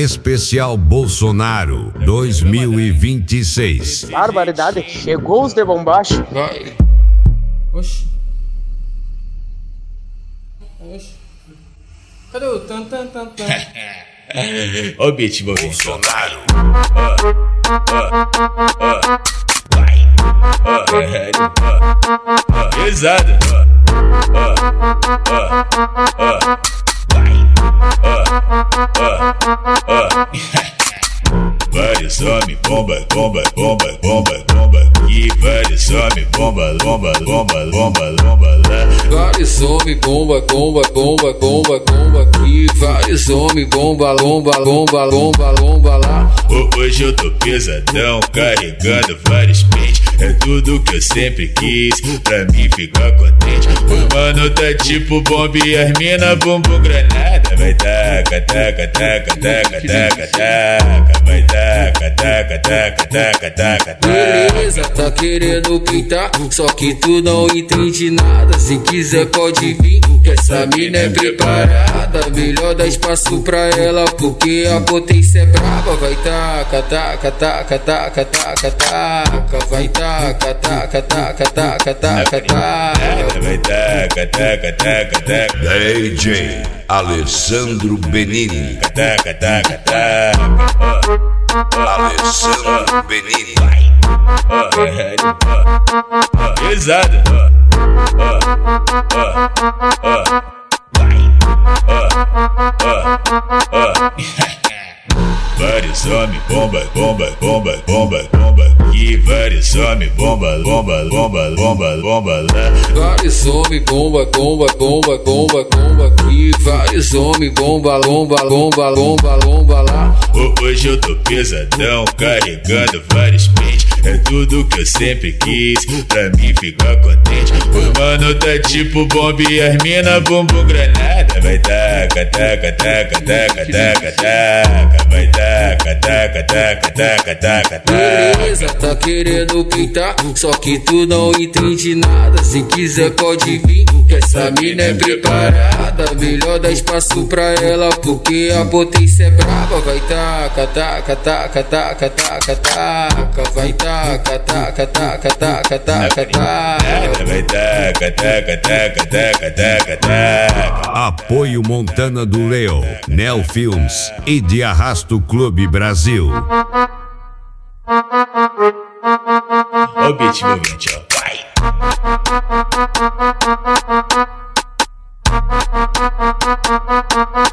Especial Bolsonaro 2026. Barbaridade, chegou os de bombacha. Vai. Oxi. Oxi. Cadê o tan tan tan tan? Ó o beat, Bolsonaro. Pesado. Vários homens, bomba, bomba, bomba, bomba, bomba. E vários homens, bomba, bomba, bomba, bomba, bomba lá. Vários homens, bomba, bomba, bomba, bomba, bomba aqui. Vários homens, bomba, lomba, lomba, lomba, lomba lá. Hoje eu tô pesadão, carregando vários pentes. É tudo que eu sempre quis, pra mim ficar contente. O mano tá tipo bomba e as mina bumbum granada. Vai taca, taca, taca, taca, taca, taca. Vai taca, taca, taca, taca, taca, taca. Beleza, tá querendo pintar, só que tu não entende nada. Se quiser pode vir, que essa mina é preparada. Melhor dar espaço pra ela, porque a potência é brava. Vai taca, taca, taca, taca, taca, taca. Vai taca, taca, taca, taca, taca, taca. Vai taca, taca, taca, taca. DJ Alessandro Benini. Taca, taca, taca. Alessandro Benini. Pesado. Vários homens, bomba, bomba, bomba, bomba, bomba. E vários homens, bomba, bomba, bomba, bomba, bomba lá. Vários homens, bomba, bomba, bomba, bomba, bomba aqui. Vários homens, bomba, lomba, lomba, lomba, lomba lá. Hoje eu tô pesadão, carregando vários pentes. É tudo que eu sempre quis, pra mim ficar contente. O mano tá tipo bomba e as mina bumbum granada. Vai taca, taca, taca, taca, taca, taca. Vai taca, taca, taca, taca, taca, taca. Beleza, tá querendo pintar, só que tu não entende nada. Se quiser pode vir, que essa mina é preparada. Melhor dar espaço pra ela, porque a potência é brava. Vai taca, taca, taca, taca, taca, taca. Vai taca, taca, taca, taca, taca, taca. Vai taca, taca, taca, taca, taca, taca. Apoio Montana do Leo, Nel Films e de Arrasto Clube Brasil. Ó o beat movente, ó. Vai.